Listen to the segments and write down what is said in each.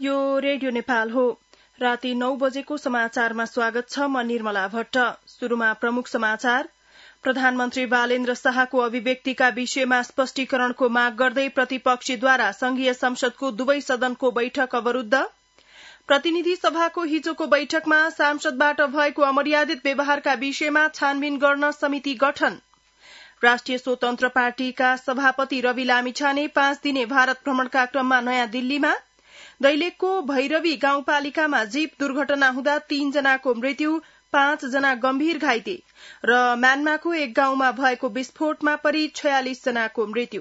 यो रेडियो नेपाल हो। राति 9 बजेको समाचारमा स्वागत छ। म निर्मला भट्ट। शुरूमा प्रमुख समाचार। प्रधानमन्त्री बालेन्द्र शाहको अभिव्यक्तिका विषयमा स्पष्टीकरणको माग गर्दै प्रतिपक्षीद्वारा संघीय संसदको दुवै सदनको बैठक अवरूद्ध। प्रतिनिधि सभाको हिजोको बैठकमा सांसदबाट भएको अमर्यादित व्यवहारका विषयमा छानबिन गर्न समिति गठन। राष्ट्रिय स्वतन्त्र पार्टीका सभापति रवि लामिछाने 5 दिने भारत भ्रमणका क्रममा नयाँ दिल्लीमा। दैलेखको भैरवी गाउँपालिकामा जीप दुर्घटना हुँदा 3 जनाको मृत्यु, 5 जना गम्भीर घाइते र म्यानमारको एक गाउँमा भएको विस्फोटमा परि 46 जनाको मृत्यु।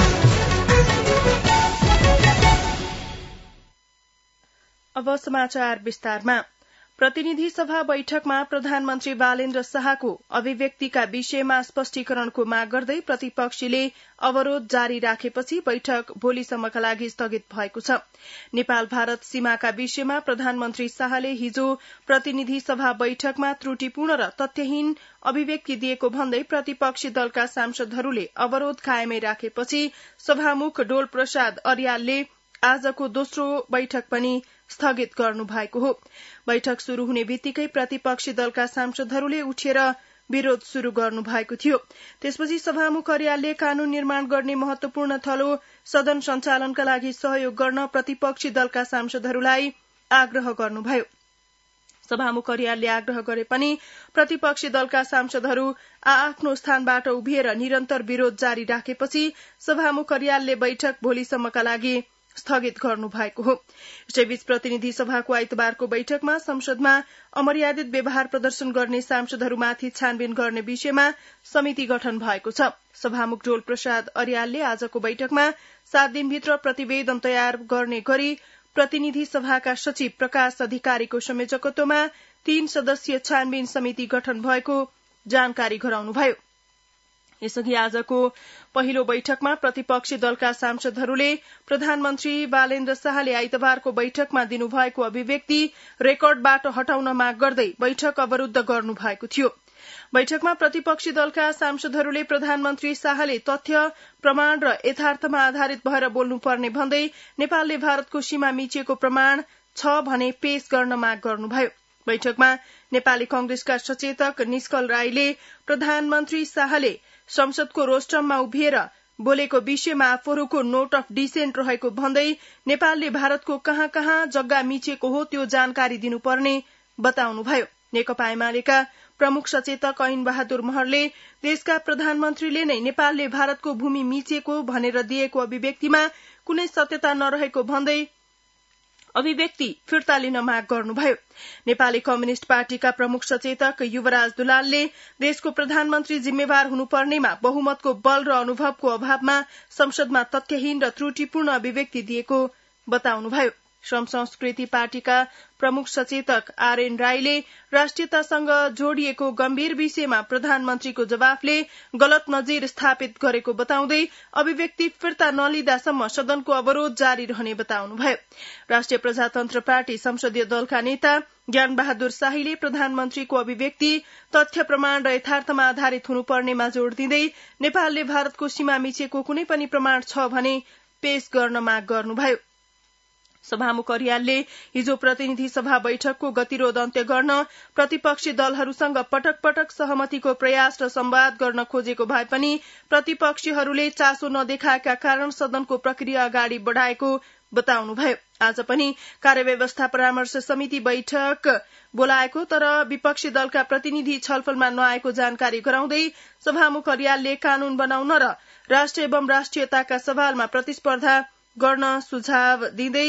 अब समाचार विस्तारमा। प्रतिनिधि सभा बैठकमा प्रधानमन्त्री बालेन्द्र शाहको अभिव्यक्तिका विषयमा स्पष्टीकरणको माग गर्दै प्रतिपक्षीले अवरोध जारी राखेपछि बैठक भोलिसम्मका लागि स्थगित भएको छ। नेपाल भारत सीमाका विषयमा प्रधानमन्त्री शाहले हिजो प्रतिनिधि सभा बैठकमा त्रुटिपूर्ण र तथ्यहीन अभिव्यक्ति दिएको भन्दै प्रतिपक्षी दलका सांसदहरूले अवरोध कायमै राखेपछि सभामुख डोल प्रसाद अर्यालले आजको दोस्रो बैठक पनि स्थगित गर्नु भएको हो। बैठक शुरू हुने बित्तिकै प्रतिपक्षी दलका सांसदहरूले उठेर विरोध शुरू गर्नु भएको थियो। त्यसपछि सभामुख अर्यालले कानून निर्माण गर्ने महत्वपूर्ण थलो सदन सञ्चालनका लागि सहयोग गर्न प्रतिपक्षी दलका सांसदहरूलाई आग्रह गर्नुभयो। सभामुख अर्यालले आग्रह गरे पनि प्रतिपक्षी दलका सांसदहरू आफ्नो स्थानबाट उभिएर निरन्तर विरोध जारी राखेपछि सभामुख अर्यालले बैठक भोलिसम्मका लागि स्थगित गर्नु भएको हो। यसैबीच प्रतिनिधि सभाको आइतबारको बैठकमा संसदमा अमर्यादित व्यवहार प्रदर्शन गर्ने सांसदहरूमाथि छानबिन गर्ने विषयमा समिति गठन भएको छ। सभामुख डोल प्रसाद अर्यालले आजको बैठकमा 7 दिनभित्र प्रतिवेदन तयार गर्ने गरी प्रतिनिधि सभाका सचिव प्रकाश अधिकारीको संयोजकत्वमा 3 सदस्यीय छानबिन समिति गठन भएको जानकारी गराउनुभयो। यसअघि आजको पहिलो बैठकमा प्रतिपक्षी दलका सांसदहरूले प्रधानमन्त्री बालेन्द्र शाहले आइतबारको बैठकमा दिनुभएको अभिव्यक्ति रेकर्डबाट हटाउन माग गर्दै बैठक अवरूद्ध गर्नु भएको थियो। बैठकमा प्रतिपक्षी दलका सांसदहरूले प्रधानमन्त्री शाहले तथ्य, प्रमाण र यथार्थमा आधारित भएर बोल्नुपर्ने भन्दै नेपालले भारतको सीमा मिचेको प्रमाण छ भने पेश गर्न माग गर्नुभयो। बैठकमा नेपाली कांग्रेसका सचेतक निष्कल राईले प्रधानमन्त्री शाहले संसदको रोस्टममा उभिएर बोलेको विषयमा आफूहरूको नोट अफ डिसेन्ट रहेको भन्दै नेपालले भारतको कहाँ कहाँ जग्गा मिचेको हो त्यो जानकारी दिनुपर्ने बताउनुभयो। नेकपा एमालेका प्रमुख सचेतक ऐन बहादुर महरले देशका प्रधानमन्त्रीले नै नेपालले भारतको भूमि मिचेको भनेर दिएको अभिव्यक्तिमा कुनै सत्यता नरहेको भन्दै अभिव्यक्ति फिर्ता लिन माग गर्नुभयो। नेपाली कम्युनिष्ट पार्टीका प्रमुख सचेतक युवराज दुलालले देशको प्रधानमन्त्री जिम्मेवार हुनुपर्नेमा बहुमतको बल र अनुभवको अभावमा संसदमा तथ्यहीन र त्रुटिपूर्ण अभिव्यक्ति दिएको बताउनुभयो। श्रम संस्कृति पार्टीका प्रमुख सचेतक आरएन राईले राष्ट्रियतासँग जोडिएको गम्भीर विषयमा प्रधानमन्त्रीको जवाफले गलत नजिर स्थापित गरेको बताउँदै अभिव्यक्ति फिर्ता नलिँदासम्म सदनको अवरोध जारी रहने बताउनुभयो। राष्ट्रिय प्रजातन्त्र पार्टी संसदीय दलका नेता ज्ञान बहादुर शाहीले प्रधानमन्त्रीको अभिव्यक्ति तथ्य, प्रमाण र यथार्थमा आधारित हुनुपर्नेमा जोड़ दिँदै नेपालले भारतको सीमा मिचेको कुनै पनि प्रमाण छ भने पेश गर्न माग गर्नुभयो। सभामुख अर्यालले हिजो प्रतिनिधि सभा बैठकको गतिरोध अन्त्य गर्न प्रतिपक्षी दलहरूसँग पटक पटक सहमतिको प्रयास र संवाद गर्न खोजेको भए पनि प्रतिपक्षीहरूले चासो नदेखाएका कारण सदनको प्रक्रिया अगाडि बढ़ाएको बताउनुभयो। आज पनि कार्यव्यवस्था परामर्श समिति बैठक बोलाएको तर विपक्षी दलका प्रतिनिधि छलफलमा नआएको जानकारी गराउँदै सभामुख अर्यालले कानून बनाउन र राष्ट्र एवं राष्ट्रियताका सवालमा प्रतिस्पर्धा गर्न सुझाव दिँदै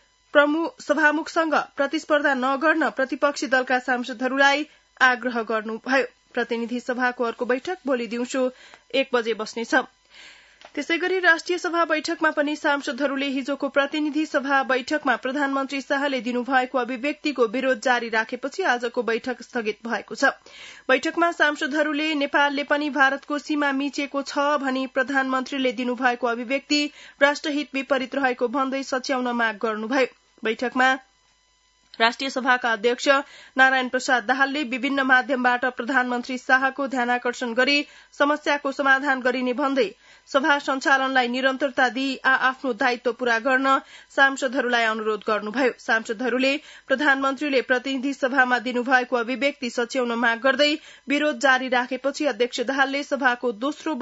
सभामुखसँग प्रतिस्पर्धा नगर्न प्रतिपक्षी दलका सांसदहरूलाई आग्रह गर्नुभयो। प्रतिनिधि सभाको अर्को बैठक भोलि दिउँसो 1 बजे बस्नेछ। त्यसैगरी राष्ट्रिय सभा बैठकमा पनि सांसदहरूले हिजोको प्रतिनिधि सभा बैठकमा प्रधानमन्त्री शाहले दिनुभएको अभिव्यक्तिको विरोध जारी राखेपछि आजको बैठक स्थगित भएको छ। बैठकमा सांसदहरूले नेपालले पनि भारतको सीमा मिचेको छ भनी प्रधानमन्त्रीले दिनुभएको अभिव्यक्ति राष्ट्रहित विपरीत रहेको भन्दै सच्याउन माग गर्नुभयो। बैठकमा राष्ट्रिय सभाका अध्यक्ष नारायण प्रसाद दाहालले विभिन्न माध्यमबाट प्रधानमन्त्री शाहको ध्यानाकर्षण गरी समस्याको समाधान गरिने भन्दै सभा सञ्चालनलाई निरन्तरता दिई आफ्नो दायित्व पूरा गर्न सांसदहरूलाई अनुरोध गर्नुभयो। सांसदहरूले प्रधानमन्त्रीले प्रतिनिधि सभामा दिनुभएको अभिव्यक्ति सच्याउन माग गर्दै विरोध जारी राखेपछि अध्यक्ष दाहालले सभाको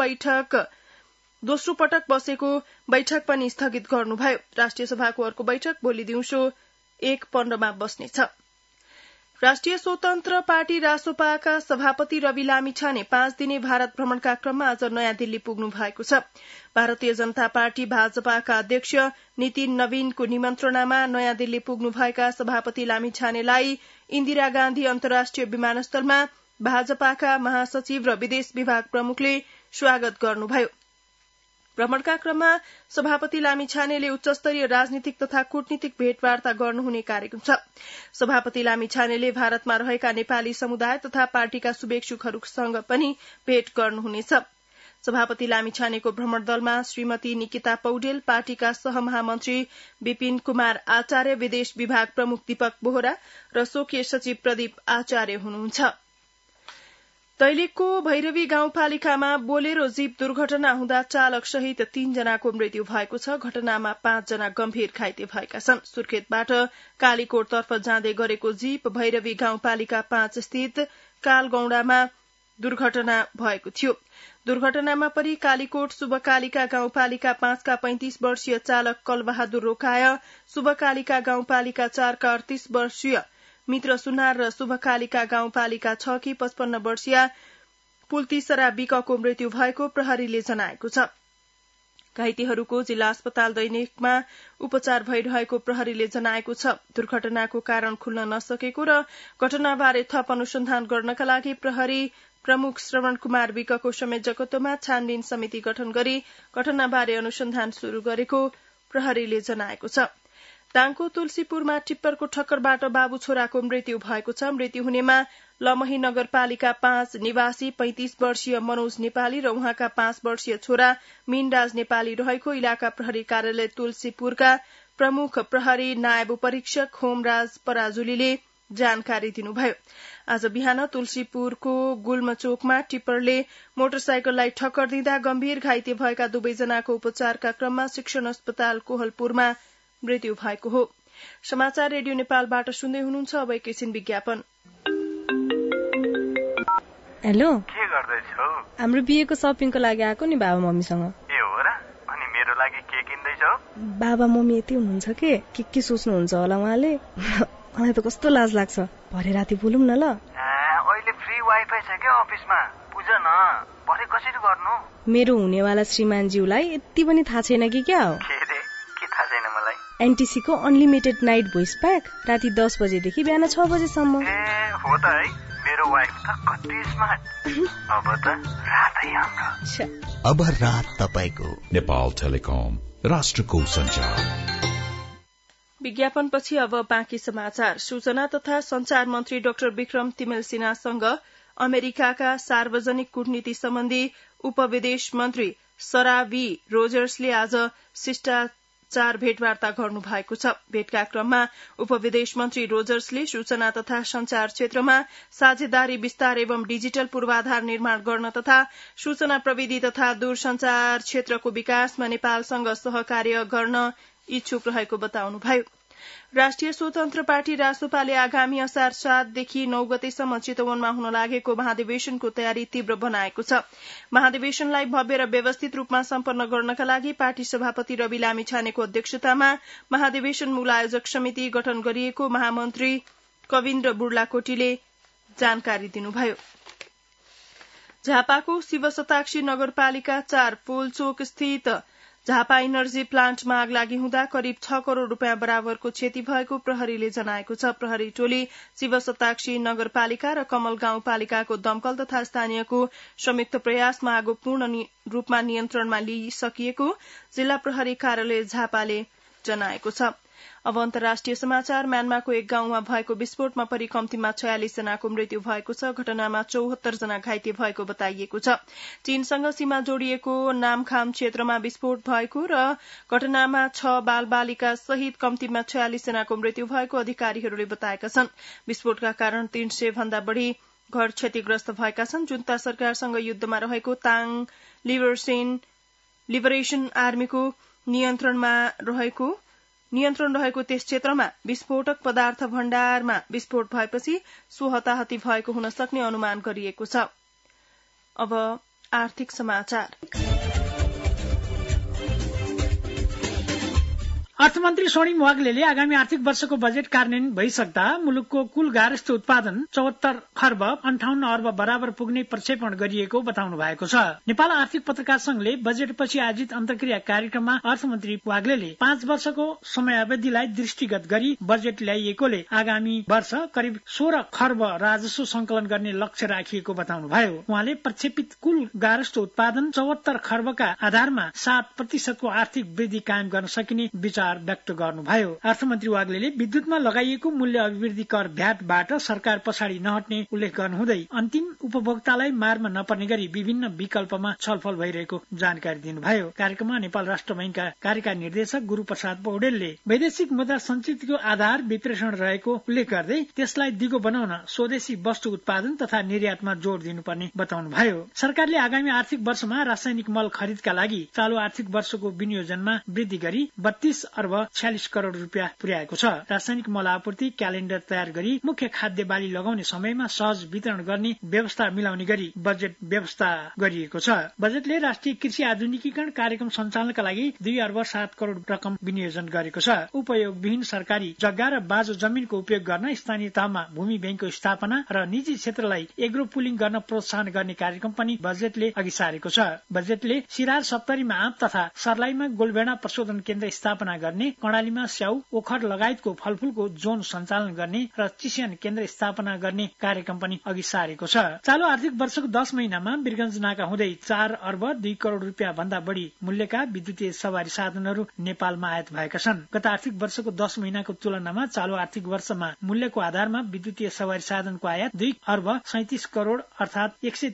दोस्रो पटक बसेको बैठक पनि स्थगित गर्नुभयो। राष्ट्रिय सभाको अर्को बैठक भोलि दिउँसो 1:15 बस्नेछ। राष्ट्रिय स्वतन्त्र पार्टी रासोपाका सभापति रवि लामिछाने 5 दिने भारत भ्रमणका क्रममा आज नयाँ दिल्ली पुग्नु भएको छ। भारतीय जनता पार्टी भाजपाका अध्यक्ष नितिन नवीनको निमन्त्रणामा नयाँ दिल्ली पुग्नुभएका सभापति लामिछानेलाई इन्दिरा गान्धी अन्तर्राष्ट्रिय विमानस्थलमा भाजपाका महासचिव र विदेश विभाग प्रमुखले स्वागत गर्नुभयो। भ्रमणका क्रममा सभापति लामिछानेले उच्चस्तरीय राजनीतिक तथा कूटनीतिक भेटवार्ता गर्नुहुने कार्यक्रम छ। सभापति लामिछानेले भारतमा रहेका नेपाली समुदाय तथा पार्टीका शुभेच्छुकहरूसँग पनि भेट गर्नुहुनेछ। सभापति लामिछानेको भ्रमण दलमा श्रीमती निकिता पौडेल, पार्टीका सहमहामन्त्री विपिन कुमार आचार्य, विदेश विभाग प्रमुख दीपक बोहरा र स्वकीय सचिव प्रदीप आचार्य हुनुहुन्छ। दैलेखको भैरवी गाउँपालिकामा बोलेरो जीप दुर्घटना हुँदा चालक सहित 3 जनाको मृत्यु भएको छ। घटनामा 5 जना गम्भीर घाइते भएका छन्। सुर्खेतबाट कालीकोटतर्फ जाँदै गरेको जीप भैरवी गाउँपालिका 5 स्थित कालगौडामा दुर्घटना भएको थियो। दुर्घटनामा परि कालीकोट शुभकालिका गाउँपालिका 5 का 35 वर्षीय चालक कलबहादुर रोकाय, शुभकालिका गाउँपालिका 4 का 38 वर्षीय मित्र सुनार र शुभकालिका गाउँपालिका 6 की 55 वर्षीय पुलतीसरा विकको मृत्यु भएको प्रहरीले जनाएको छ। घाइतेहरूको जिल्ला अस्पताल दैनिकमा उपचार भइरहेको प्रहरीले जनाएको छ। दुर्घटनाको कारण खुल्न नसकेको र घटनाबारे थप अनुसन्धान गर्नका लागि प्रहरी प्रमुख श्रवण कुमार विकको संयोजकत्वमा छानबिन समिति गठन गरी घटनाबारे अनुसन्धान शुरू गरेको प्रहरीले जनाएको छ। दाङको तुलसीपुरमा टिप्परको ठक्करबाट बाबु छोराको मृत्यु भएको छ। मृत्यु हुनेमा लमही नगरपालिका 5 निवासी 35 वर्षीय मनोज नेपाली र उहाँका 5 वर्षीय छोरा मीनराज नेपाली रहेको इलाका प्रहरी कार्यालय तुलसीपुरका प्रमुख प्रहरी नायब परीक्षक होमराज पराजुलीले जानकारी दिनुभयो। आज बिहान तुलसीपुरको गुल्मचोकमा टिप्परले मोटरसाइकललाई ठक्कर दिँदा गम्भीर घाइते भएका 2 जनाको उपचारका क्रममा शिक्षण अस्पताल कोहलपुरमा मृत्यु भएको हो। समाचार रेडियो नेपालबाट सुन्दै हुनुहुन्छ। अब एकैछिन विज्ञापन। हेलो, के गर्दैछौ? हाम्रो बिहेको शपिङको लागि आएको नि बाबा मम्मीसँग। ए हो र? अनि मेरो लागि के किन्दैछौ? बाबा मम्मी यति हुनुहुन्छ के सोच्नुहुन्छ होला उहाँले। मलाई त कस्तो लाज लाग्छ। भरे राति बोलौँ न ल। अहिले फ्री वाइफाई छ के अफिसमा? बुझ न, भरे कसरी गर्नु? मेरो हुनेवाला श्रीमानज्यूलाई यति पनि थाहा छैन कि क्या हो? के थाहा छैन मलाई? एनटीसी को अनलिमिटेड नाइट भोइस प्याक राति 10 बजेदेखि बिहान 6 बजेसम्म। ए हो त है, मेरो वाइफ त कति स्मार्ट। अब त रातै हाम्रो। अब रात तपाईको। नेपाल टेलिकम, राष्ट्रको सञ्चार। विज्ञापनपछि अब बाँकी समाचार। सूचना तथा संचार मन्त्री डाक्टर विक्रम तिमेल सिन्हासँग अमेरिकाका सार्वजनिक कूटनीति सम्बन्धी उपविदेश मन्त्री सरा वी रोजर्सले आज शिष्टाचार भेटवार्ता गर्नु भएको छ। भेटका क्रममा उपविदेश मन्त्री रोजर्सले सूचना तथा संचार क्षेत्रमा साझेदारी विस्तार एवं डिजिटल पूर्वाधार निर्माण गर्न तथा सूचना प्रविधि तथा दूरसंचार क्षेत्रको विकासमा नेपालसँग सहकार्य गर्न इच्छुक रहेको बताउनुभयो। राष्ट्रिय स्वतन्त्र पार्टी रासोपाले आगामी असार 7 देखि 9 गतेसम्म चितवनमा हुन लागेको महाधिवेशनको तयारी तीव्र बनाएको छ। महाधिवेशनलाई भव्य र व्यवस्थित रूपमा सम्पन्न गर्नका लागि पार्टी सभापति रवि लामिछानेको अध्यक्षतामा महाधिवेशन मूल आयोजक समिति गठन गरिएको महामन्त्री कविन्द्र बुर्लाकोटीले जानकारी दिनुभयो। झापाको शिवशताक्षी नगरपालिका 4 पोलचोक स्थित झापा इनर्जी प्लान्टमा आग लागि हुँदा करिब 6 करोड़ रूपियाँ बराबरको क्षति भएको प्रहरीले जनाएको छ। प्रहरी टोली शिवशताक्षी नगरपालिका र कमल गाउँपालिकाको दमकल तथा स्थानीयको संयुक्त प्रयासमा आगो पूर्ण रूपमा नियन्त्रणमा लिइसकिएको जिल्ला प्रहरी कार्यालय झापाले जनाएको छ। अब अन्तर्राष्ट्रिय समाचार। म्यानमारको एक गाउँमा भएको विस्फोटमा परि कम्तीमा 46 जनाको मृत्यु भएको छ। घटनामा 74 जना घाइते भएको बताइएको छ। चीनसँग सीमा जोडिएको नामखाम क्षेत्रमा विस्फोट भएको र घटनामा 6 बालबालिका सहित कम्तीमा 46 जनाको मृत्यु भएको अधिकारीहरूले बताएका छन्। विस्फोटका कारण 300 भन्दा बढ़ी घर क्षतिग्रस्त भएका छन्। जुन्ता सरकारसँग युद्धमा रहेको ताङ लिबरेशन आर्मीको नियन्त्रण रहेको त्यस क्षेत्रमा विस्फोटक पदार्थ भण्डारमा विस्फोट भएपछि सो हताहती भएको हुन सक्ने अनुमान गरिएको छ। अब आर्थिक समाचार। अर्थमन्त्री स्वर्णिम वाग्लेले आगामी आर्थिक वर्षको बजेट कार्यान्वयन भइसक्दा मुलुकको कुल गार्हस्थ्य उत्पादन 74 खर्ब 58 अर्ब बराबर पुग्ने प्रक्षेपण गरिएको बताउनु भएको छ। नेपाल आर्थिक पत्रकार संघले बजेटपछि आयोजित अन्तर्क्रिया कार्यक्रममा अर्थमन्त्री वाग्लेले 5 वर्षको समयावधिलाई दृष्टिगत गरी बजेट ल्याइएकोले आगामी वर्ष करिब 16 खर्ब राजस्व संकलन गर्ने लक्ष्य राखिएको बताउनुभयो। उहाँले प्रक्षेपित कुल गार्हस्थ्य उत्पादन 74 खर्बका आधारमा 7% को आर्थिक वृद्धि कायम गर्न सकिने विचार व्यक्त गर्नुभयो। अर्थमन्त्री वाग्लेले विद्युतमा लगाइएको मूल्य अभिवृद्धि कर भ्याटबाट सरकार पछाडि नहट्ने उल्लेख गर्नुहुँदै अन्तिम उपभोक्तालाई मारमा नपर्ने गरी विभिन्न विकल्पमा छलफल भइरहेको जानकारी दिनुभयो। कार्यक्रममा नेपाल राष्ट्र बैंकका कार्यकारी निर्देशक गुरूप्रसाद पौडेलले वैदेशिक मुद्रा सञ्चितको आधार विप्रेषण रहेको उल्लेख गर्दै त्यसलाई दिगो बनाउन स्वदेशी वस्तु उत्पादन तथा निर्यातमा जोड़ दिनुपर्ने बताउनुभयो। सरकारले आगामी आर्थिक वर्षमा रासायनिक मल खरिदका लागि चालू आर्थिक वर्षको विनियोजनमा वृद्धि गरी 32 अर्ब 46 करोड़ रुपियाँ पुर्याएको छ। रासायनिक मल आपूर्ति क्यालेण्डर तयार गरी मुख्य खाद्य बाली लगाउने समयमा सहज वितरण गर्ने व्यवस्था मिलाउने गरी बजेट व्यवस्था गरिएको छ। बजेटले राष्ट्रिय कृषि आधुनिकीकरण कार्यक्रम सञ्चालनका लागि 2 अर्ब 7 करोड़ रकम विनियोजन गरेको छ। उपयोगविहीन सरकारी जग्गा र बाँझो जमिनको उपयोग गर्न स्थानीय तहमा भूमि बैंकको स्थापना र निजी क्षेत्रलाई एग्रो पुलिङ गर्न प्रोत्साहन गर्ने कार्यक्रम पनि बजेटले अघि सारेको छ। बजेटले सिरार सप्तरीमा आँप तथा सर्लाहीमा गोलभेडा प्रशोधन केन्द्र स्थापना गर्ने, कर्णालीमा स्याउ, ओखर लगायतको फलफूलको जोन सञ्चालन गर्ने र चिस्यान केन्द्र स्थापना गर्ने कार्यक्रम पनि अघि सारेको छ। चालू आर्थिक वर्षको 10 महिनामा वीरगञ्ज नाका हुँदै 4 अर्ब 2 करोड़ रुपियाँ भन्दा बढ़ी मूल्यका विद्युतीय सवारी साधनहरू नेपालमा आयात भएका छन्। गत आर्थिक वर्षको 10 महिनाको तुलनामा चालू आर्थिक वर्षमा मूल्यको आधारमा विद्युतीय सवारी साधनको आयात 2 अर्ब 37 करोड़ अर्थात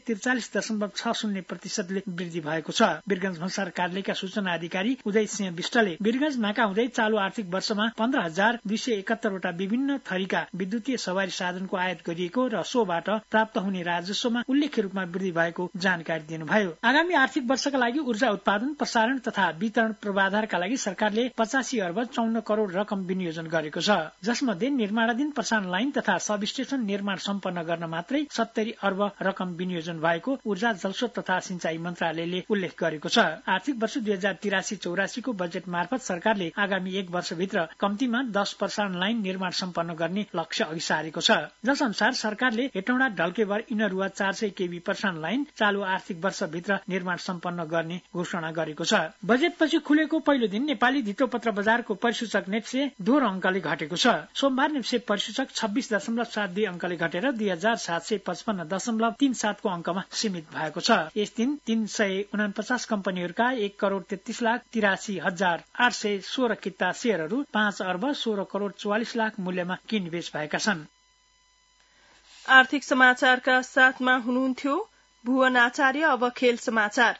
143.60% वृद्धि भएको छ। वीरगञ्ज भन्सार कार्यालयका सूचना अधिकारी उदय सिंह विष्टले वीरगञ्ज नाका हुँदै चालू आर्थिक वर्षमा 15,271 वटा विभिन्न थरीका विद्युतीय सवारी साधनको आयात गरिएको र सोबाट प्राप्त हुने राजस्वमा उल्लेख्य रूपमा वृद्धि भएको जानकारी दिनुभयो। आगामी आर्थिक वर्षका लागि ऊर्जा उत्पादन, प्रसारण तथा वितरण पूर्वाधारका लागि सरकारले 85 अर्ब 54 करोड़ रकम विनियोजन गरेको छ, जसमध्ये निर्माणाधीन प्रसारण लाइन तथा सब स्टेशन निर्माण सम्पन्न गर्न मात्रै 70 अर्ब रकम विनियोजन भएको ऊर्जा, जलस्रोत तथा सिंचाई मन्त्रालयले उल्लेख गरेको छ। आर्थिक वर्ष 2083-84 को बजेट मार्फत सरकारले आगामी 1 वर्षभित्र कम्तीमा 10 प्रसारण लाइन निर्माण सम्पन्न गर्ने लक्ष्य अघि सारेको छ। जस अनुसार सरकारले हेटौँडा ढल्केवर इनरुवा 400 केबी प्रसारण लाइन चालू आर्थिक वर्षभित्र निर्माण सम्पन्न गर्ने घोषणा गरेको छ। बजेटपछि खुलेको पहिलो दिन नेपाली धितोपत्र बजारको परिसूचक नेप्से 2 अंकले घटेको छ। सोमबार नेप्से परिसूचक 26.72 अंकले घटेर 2755.37 को अंकमा सीमित भएको छ। यस दिन 349 कम्पनीहरूका 1,33,83,816 किता शेयरहरू 5 अर्ब 16 करोड़ 44 लाख मूल्यमा किनबेच भएका छन्। आर्थिक समाचारका साथमा हुनुहुन्थ्यो भुवन आचार्य। अब खेल समाचार।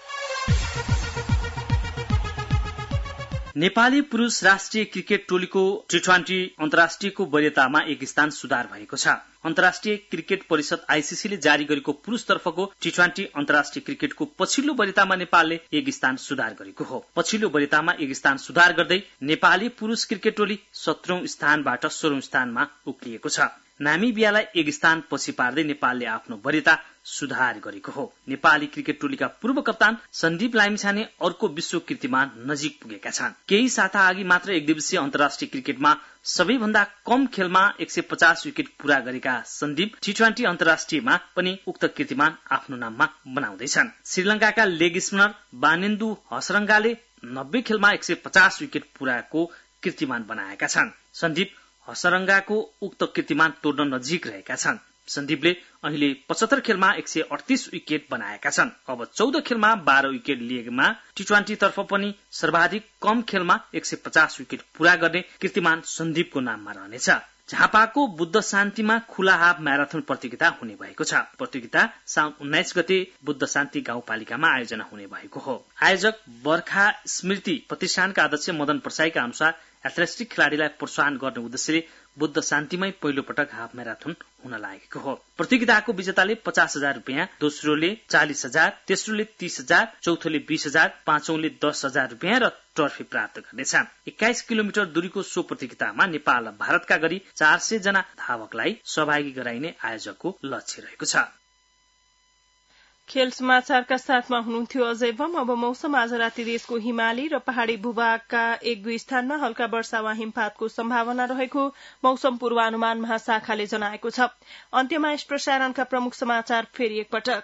नेपाली पुरूष राष्ट्रिय क्रिकेट टोलीको T20 अन्तर्राष्ट्रियको वरियतामा एक स्थान सुधार भएको छ। अन्तर्राष्ट्रिय क्रिकेट परिषद आईसीसीले जारी गरेको पुरूषतर्फको T20 अन्तर्राष्ट्रिय क्रिकेटको पछिल्लो वरियतामा नेपालले एक स्थान सुधार गरेको हो। पछिल्लो वरियतामा एक स्थान सुधार गर्दै नेपाली पुरूष क्रिकेट टोली 17औं स्थानबाट 16औं स्थानमा उक्लिएको छ। नामिबियालाई एक स्थान पछि पार्दै नेपालले आफ्नो वरियता सुधार गरेको हो। नेपाली क्रिकेट टोलीका पूर्व कप्तान सन्दीप लामिछाने अर्को विश्व कीर्तिमान नजिक पुगेका छन्। केही साता अघि मात्र एक दिवसीय अन्तर्राष्ट्रिय क्रिकेटमा सबैभन्दा कम खेलमा 150 विकेट पूरा गरेका सन्दीप T20 अन्तर्राष्ट्रियमा पनि उक्त कीर्तिमान आफ्नो नाममा बनाउँदैछन्। श्रीलंकाका लेग स्पिनर बानेन्दु हसरंगाले 90 खेलमा 150 विकेट पूराको कीर्तिमान बनाएका छन्। सन्दीप हसरंगाको उक्त कीर्तिमान तोड्न नजिक रहेका छन्। सन्दीपले अहिले 75 खेलमा 138 विकेट बनाएका छन्। अब 14 खेलमा 12 विकेट लिएमा टी20 तर्फ पनि सर्वाधिक कम खेलमा 150 विकेट पूरा गर्ने कीर्तिमान सन्दीपको नाममा रहनेछ। झापाको बुद्ध शान्तिमा खुला हाफ म्याराथन प्रतियोगिता हुने भएको छ। प्रतियोगिता साउन 19 गते बुद्ध शान्ति गाउँपालिकामा आयोजना हुने भएको हो। आयोजक बर्खा स्मृति प्रतिष्ठानका अध्यक्ष मदन प्रसाईका अनुसार एथलेटिक खेलाड़ीलाई प्रोत्साहन गर्ने उद्देश्यले बुद्ध शान्तिमै पहिलो पटक हाफ म्याराथन हुन लागेको हो। प्रतियोगिताको विजेताले 50,000 रुपियाँ, दोस्रोले 40,000, तेस्रोले 30,000, चौथोले 20,000, पाँचौंले 10,000 रुपियाँ र ट्रफी प्राप्त गर्नेछ। 21 किलोमिटर दूरीको सो प्रतियोगितामा नेपाल भारतका गरी 400 जना धावकलाई सहभागी गराइने आयोजकको लक्ष्य रहेको छ। खेल समाचारका साथमा हुनुहुन्थ्यो अजय बम। अब मौसम। आज राति देशको हिमाली र पहाड़ी भूभागका 1-2 स्थानमा हल्का वर्षा वा हिमपातको सम्भावना रहेको मौसम पूर्वानुमान महाशाखाले जनाएको छ। अन्त्यमा यस प्रसारणका प्रमुख समाचार फेरि एकपटक।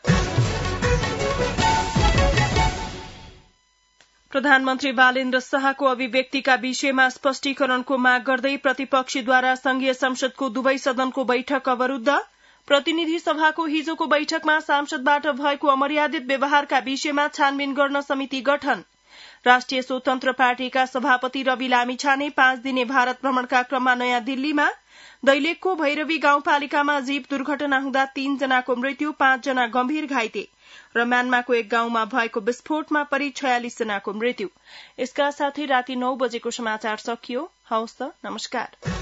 प्रधानमन्त्री बालेन्द्र शाहको अभिव्यक्तिका विषयमा स्पष्टीकरणको माग गर्दै प्रतिपक्षीद्वारा संघीय संसदको दुवै सदनको बैठक अवरूद्ध। प्रतिनिधि सभाको हिजोको बैठकमा सांसदबाट भएको अमर्यादित व्यवहारका विषयमा छानबिन गर्न समिति गठन। राष्ट्रिय स्वतन्त्र पार्टीका सभापति रवि लामिछाने 5 दिने भारत भ्रमणका क्रममा नयाँ दिल्लीमा। दैलेखको भैरवी गाउँपालिकामा जीप दुर्घटना हुँदा 3 जनाको मृत्यु, 5 जना गम्भीर घाइते र म्यानमारको एक गाउँमा भएको विस्फोटमा परि 46 जनाको मृत्यु। यसका साथै राति 9 बजेको समाचार सकियो। हवस् त, नमस्कार।